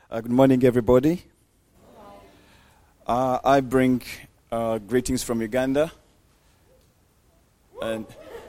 Good morning, everybody. I bring greetings from Uganda. And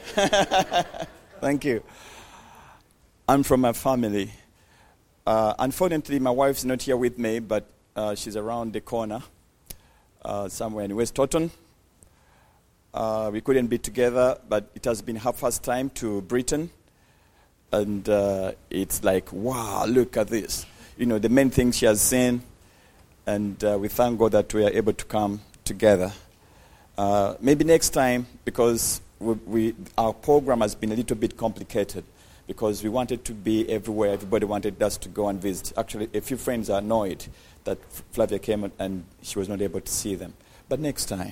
thank you. I'm from my family. Unfortunately, my wife's not here with me, but she's around the corner, somewhere in West Totton. We couldn't be together, but it has been her first time to Britain. And it's like, wow, look at this. You know, the main thing she has seen. And we thank God that we are able to come together. Maybe next time, because our program has been a little bit complicated, because we wanted to be everywhere. Everybody wanted us to go and visit. Actually, a few friends are annoyed that Flavia came and she was not able to see them. But next time.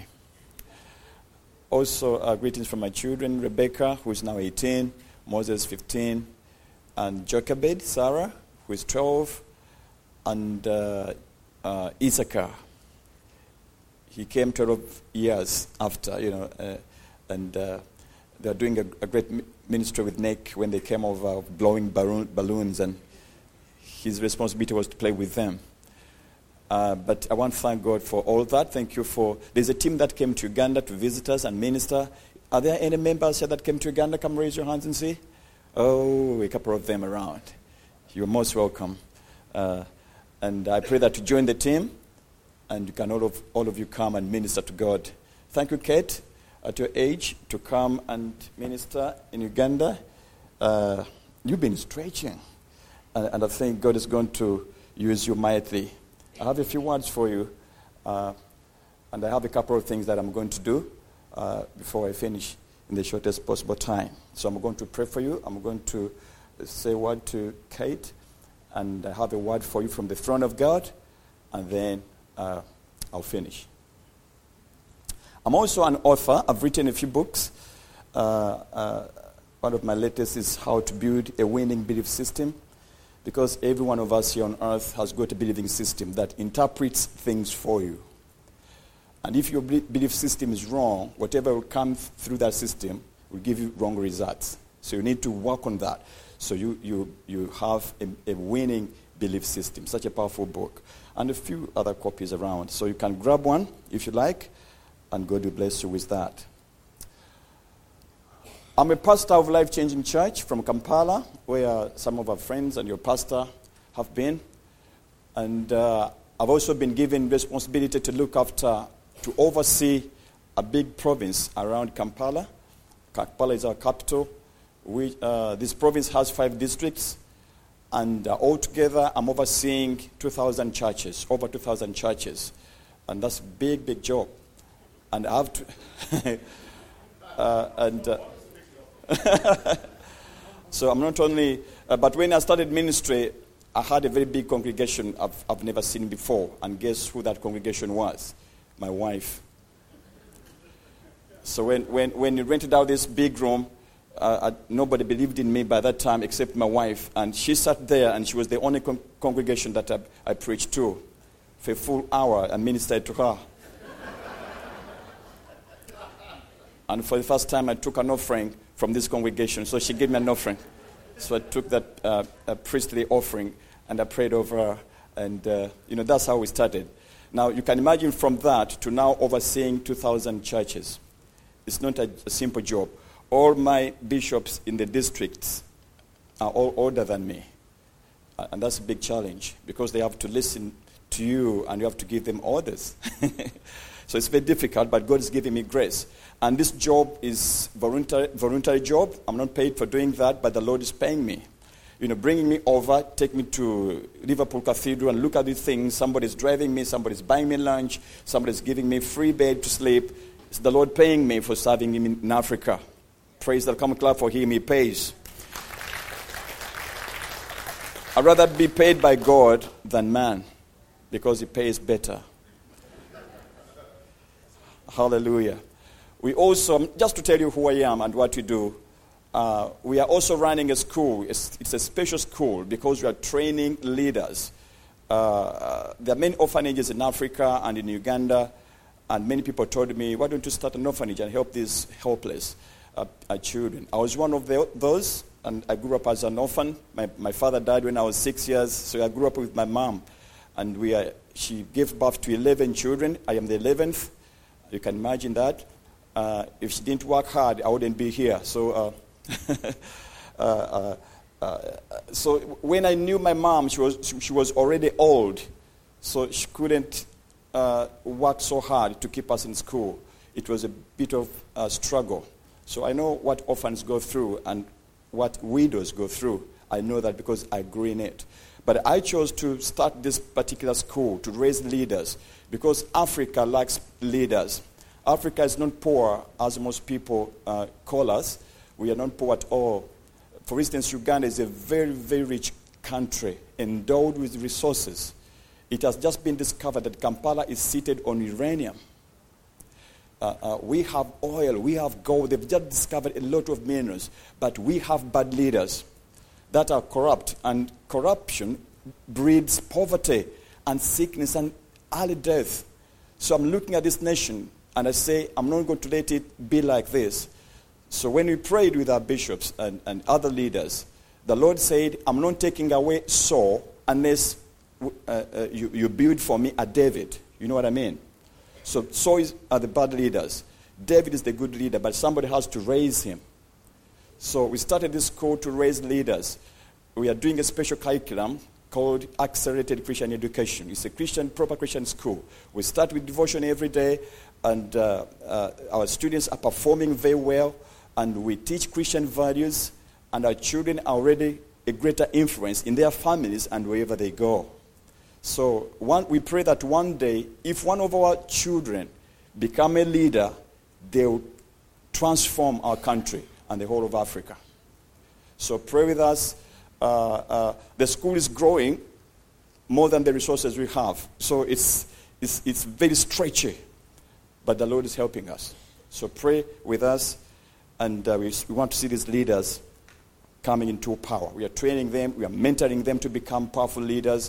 Also, greetings from my children, Rebecca, who is now 18, Moses, 15, and Jochebed, Sarah, who is 12, and Issachar. He came 12 years after, and they're doing a great ministry with Nick when they came over, blowing balloons, and his responsibility was to play with them. But I want to thank God for all that. Thank you there's a team that came to Uganda to visit us and minister. Are there any members here that came to Uganda? Come raise your hands and see. Oh, a couple of them around. You're most welcome. And I pray that you join the team, and you can all of you come and minister to God. Thank you, Kate, at your age, to come and minister in Uganda. You've been stretching, and I think God is going to use you mightily. I have a few words for you, and I have a couple of things that I'm going to do before I finish in the shortest possible time. So I'm going to pray for you. I'm going to say a word to Kate, and I have a word for you from the throne of God, and then I'll finish. I'm also an author. I've written a few books. One of my latest is How to Build a Winning Belief System, because every one of us here on earth has got a believing system that interprets things for you. And if your belief system is wrong, whatever will come through that system will give you wrong results. So you need to work on that. So you have a winning belief system. Such a powerful book. And a few other copies around. So you can grab one if you like, and God will bless you with that. I'm a pastor of Life Changing Church from Kampala, where some of our friends and your pastor have been. And I've also been given responsibility to oversee a big province around Kampala. Kampala is our capital. This province has 5 districts. And altogether, I'm overseeing 2,000 churches, over 2,000 churches. And that's a big, big job. And I have to... So I'm not only... but when I started ministry, I had a very big congregation I've never seen before. And guess who that congregation was? My wife. So when you rented out this big room, nobody believed in me by that time except my wife. And she sat there, and she was the only congregation that I preached to for a full hour and ministered to her. And for the first time, I took an offering from this congregation. So she gave me an offering. So I took that priestly offering, and I prayed over her. And, that's how we started. Now, you can imagine from that to now overseeing 2,000 churches. It's not a simple job. All my bishops in the districts are all older than me. And that's a big challenge, because they have to listen to you, and you have to give them orders. So it's very difficult, but God is giving me grace. And this job is voluntary job. I'm not paid for doing that, but the Lord is paying me. Bringing me over, take me to Liverpool Cathedral and look at these things. Somebody's driving me, somebody's buying me lunch, somebody's giving me free bed to sleep. It's the Lord paying me for serving him in Africa. Praise the Come clap for him, he pays. I'd rather be paid by God than man, because he pays better. Hallelujah. We also, just to tell you who I am and what we do, we are also running a school. It's a special school because we are training leaders. There are many orphanages in Africa and in Uganda, and many people told me, why don't you start an orphanage and help these helpless? children. I was one of those, and I grew up as an orphan. My father died when I was 6 years, so I grew up with my mom. And she gave birth to 11 children. I am the 11th. You can imagine that. If she didn't work hard, I wouldn't be here. So, so when I knew my mom, she was already old, so she couldn't work so hard to keep us in school. It was a bit of a struggle. So I know what orphans go through and what widows go through. I know that because I grew in it. But I chose to start this particular school to raise leaders because Africa lacks leaders. Africa is not poor, as most people call us. We are not poor at all. For instance, Uganda is a very, very rich country, endowed with resources. It has just been discovered that Kampala is seated on uranium. We have oil, we have gold. They've just discovered a lot of minerals. But we have bad leaders that are corrupt. And corruption breeds poverty and sickness and early death. So I'm looking at this nation and I say, I'm not going to let it be like this. So when we prayed with our bishops and other leaders, the Lord said, I'm not taking away Saul unless you build for me a David. You know what I mean? So Saul are the bad leaders. David is the good leader, but somebody has to raise him. So we started this school to raise leaders. We are doing a special curriculum called Accelerated Christian Education. It's a proper Christian school. We start with devotion every day, and our students are performing very well, and we teach Christian values, and our children are already a greater influence in their families and wherever they go. So we pray that one day, if one of our children become a leader, they will transform our country and the whole of Africa. So pray with us. The school is growing more than the resources we have. So it's very stretchy, but the Lord is helping us. So pray with us, and we want to see these leaders coming into power. We are training them, we are mentoring them to become powerful leaders,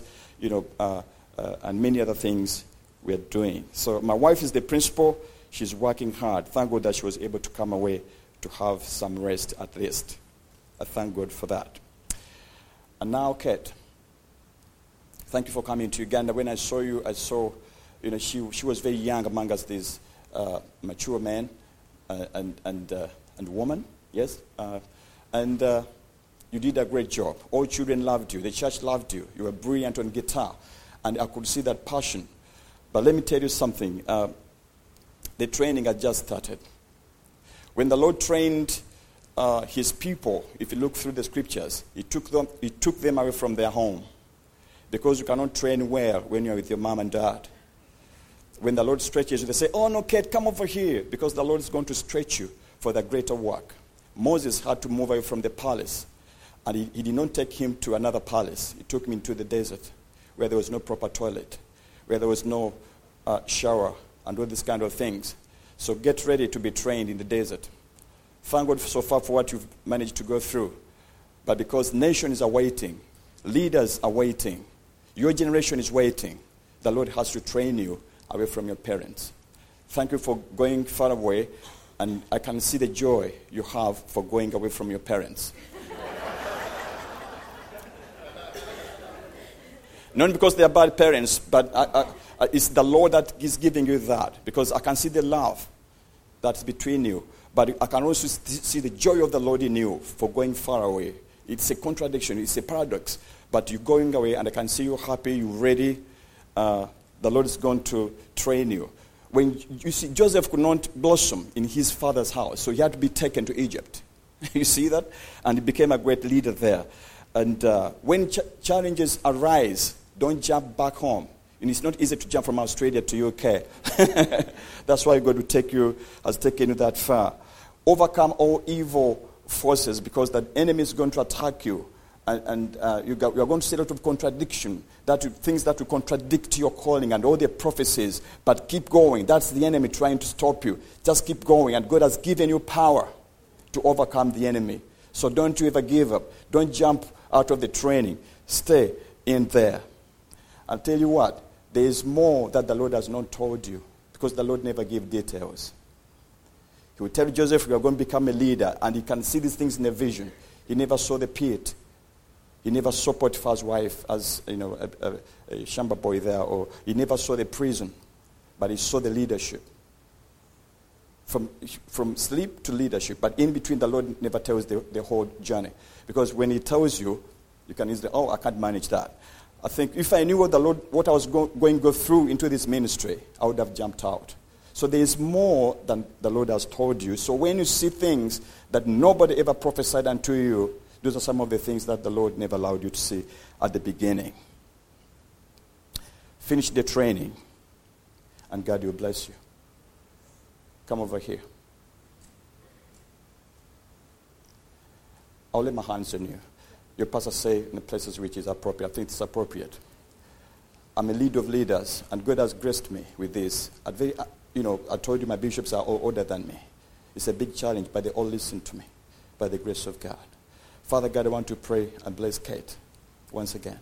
and many other things we are doing. So my wife is the principal. She's working hard. Thank God that she was able to come away to have some rest at least. I thank God for that. And now, Kate, thank you for coming to Uganda. When I saw you, I saw, she was very young among us, these mature men and women, yes? And you did a great job. All children loved you. The church loved you. You were brilliant on guitar. And I could see that passion. But let me tell you something. The training had just started. When the Lord trained his people, if you look through the scriptures, he took them away from their home. Because you cannot train well when you're with your mom and dad. When the Lord stretches you, they say, oh no, Kate, come over here. Because the Lord is going to stretch you for the greater work. Moses had to move away from the palace. And he did not take him to another palace. He took him into the desert where there was no proper toilet, where there was no shower and all these kind of things. So get ready to be trained in the desert. Thank God so far for what you've managed to go through. But because nations are waiting, leaders are waiting, your generation is waiting, the Lord has to train you away from your parents. Thank you for going far away, and I can see the joy you have for going away from your parents. Not because they are bad parents, but it's the Lord that is giving you that. Because I can see the love that's between you. But I can also see the joy of the Lord in you for going far away. It's a contradiction. It's a paradox. But you're going away, and I can see you happy, you're ready. The Lord is going to train you. When you see, Joseph could not blossom in his father's house, so he had to be taken to Egypt. You see that? And he became a great leader there. And when challenges arise, don't jump back home. And it's not easy to jump from Australia to UK. That's why God has taken you that far. Overcome all evil forces because the enemy is going to attack you. And you are going to see a lot of contradiction, things that will contradict your calling and all the prophecies. But keep going. That's the enemy trying to stop you. Just keep going. And God has given you power to overcome the enemy. So don't you ever give up. Don't jump out of the training. Stay in there. I'll tell you what. There is more that the Lord has not told you, because the Lord never gives details. He will tell Joseph, you are going to become a leader, and he can see these things in a vision. He never saw the pit. He never saw Potiphar's wife as, a shamba boy there, or he never saw the prison, but he saw the leadership. From sleep to leadership, but in between, the Lord never tells the whole journey. Because when he tells you, you can easily, I can't manage that. I think if I knew what I was going to go through into this ministry, I would have jumped out. So there is more than the Lord has told you. So when you see things that nobody ever prophesied unto you, those are some of the things that the Lord never allowed you to see at the beginning. Finish the training, and God will bless you. Come over here. I'll lay my hands on you. Your pastor say in the places which is appropriate. I think it's appropriate. I'm a leader of leaders, and God has graced me with this. I told you my bishops are all older than me. It's a big challenge, but they all listen to me by the grace of God. Father God, I want to pray and bless Kate once again.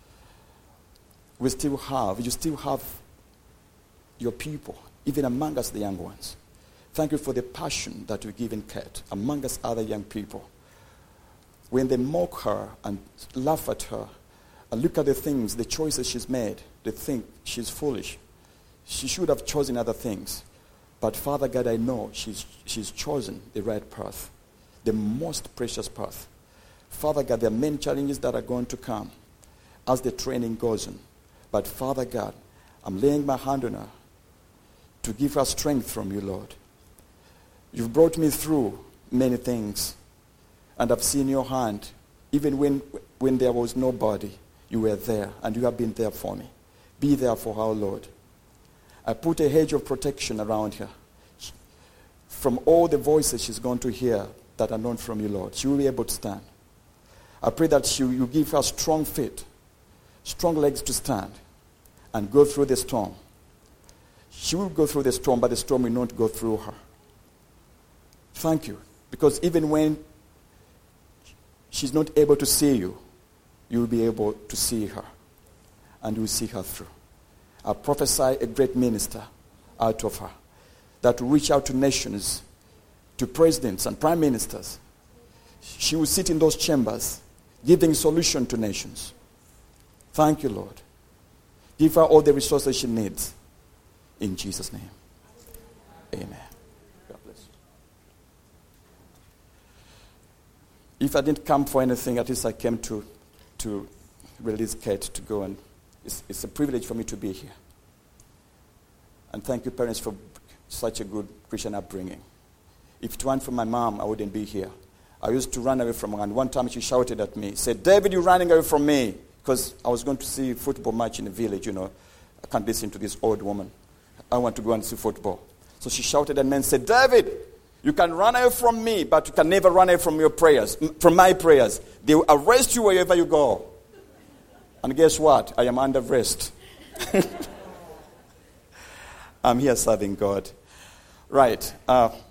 You still have your people, even among us, the young ones. Thank you for the passion that you've given Kate among us other young people. When they mock her and laugh at her and look at the things, the choices she's made, they think she's foolish. She should have chosen other things. But Father God, I know she's chosen the right path, the most precious path. Father God, there are many challenges that are going to come as the training goes on. But Father God, I'm laying my hand on her to give her strength from you, Lord. You've brought me through many things, and I've seen your hand. Even when there was nobody, you were there, and you have been there for me. Be there for her, Lord. I put a hedge of protection around her from all the voices she's going to hear that are not from you, Lord. She will be able to stand. I pray that you give her strong feet, strong legs to stand, and go through the storm. She will go through the storm, but the storm will not go through her. Thank you, because even when she's not able to see you, you will be able to see her, and you will see her through. I prophesy a great minister out of her that will reach out to nations, to presidents and prime ministers. She will sit in those chambers, giving solution to nations. Thank you, Lord. Give her all the resources she needs. In Jesus' name. Amen. God bless you. If I didn't come for anything, at least I came to release Kate to go, and it's a privilege for me to be here. And thank you, parents, for such a good Christian upbringing. If it weren't for my mom, I wouldn't be here. I used to run away from her, and one time she shouted at me, said, "David, you're running away from me," because I was going to see a football match in the village, I can't listen to this old woman. I want to go and see football. So she shouted at me and said, "David, you can run away from me, but you can never run away from your prayers, from my prayers. They will arrest you wherever you go." And guess what? I am under arrest. I'm here serving God. Right.